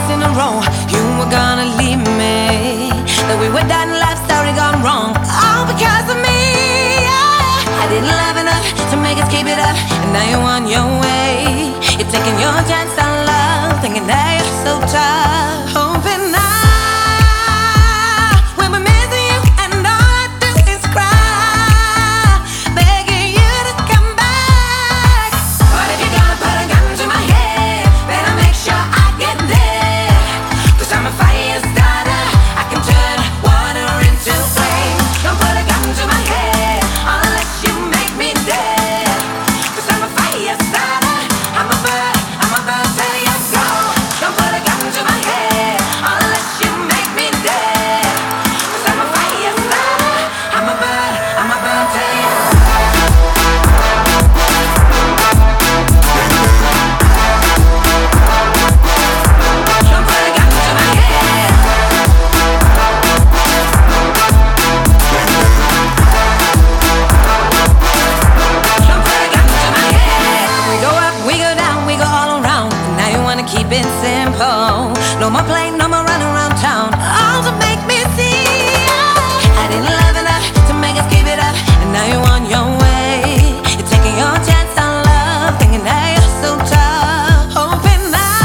in a row you were gonna leave me, that we were done, life story gone wrong, all because of me. Yeah. I didn't love enough to make us keep it up, and now you want your way. You're taking your chance on love, thinking that you're so tough, hoping now when we're missing you and all I do is cry, begging you to come back. But if you're gonna put a gun to my head, better make sure I get there, 'cause I'm a fire starter, I can turn water into flame. Don't put a gun to my head unless you make me dead, 'cause I'm a fire starter, I'm a bird till you go. Don't put a gun to my head unless you make me dead, 'cause I'm a fire starter, I'm a bird till you go. Don't put a gun to my head. Don't put a gun to my head. We go up, we go down, we go all around, and now you wanna keep it simple. No more play, no more running around town, all to make me see. I didn't love enough to make us keep it up, and now you want your way. You're taking your chance on love, thinking that you're so tough, hoping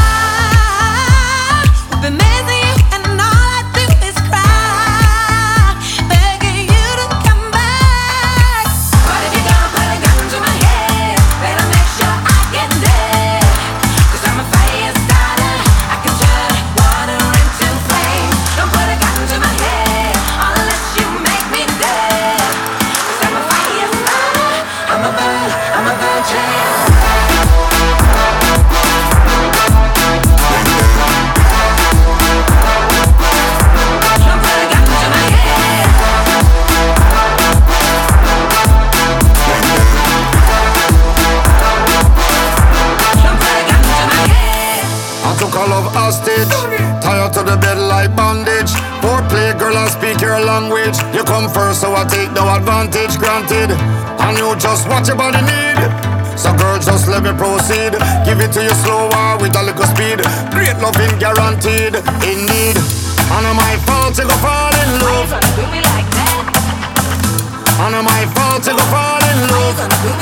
now we've been missing you and all I do is cry, begging you to come back. But if you're gonna put a gun to my head, better make sure I get there, 'cause I'm a fire starter, I can turn water into flame. Don't put a gun to my head unless you make me dead, 'cause I'm a fire starter, I'm a bird chain. Don't put a gun to my head. Don't put a gun to my head. I took a love hostage, tie her to the bed like bondage. Foreplay, girl, I speak your language. You come first, so I take no advantage, granted. And you just what your body need. So girl, just let me proceed. Give it to you slower with a little speed. Great loving guaranteed, indeed. And it's my fault to go fall in Why you love. gonna do me like that? And it's my fault to go fall in Why you love. gonna do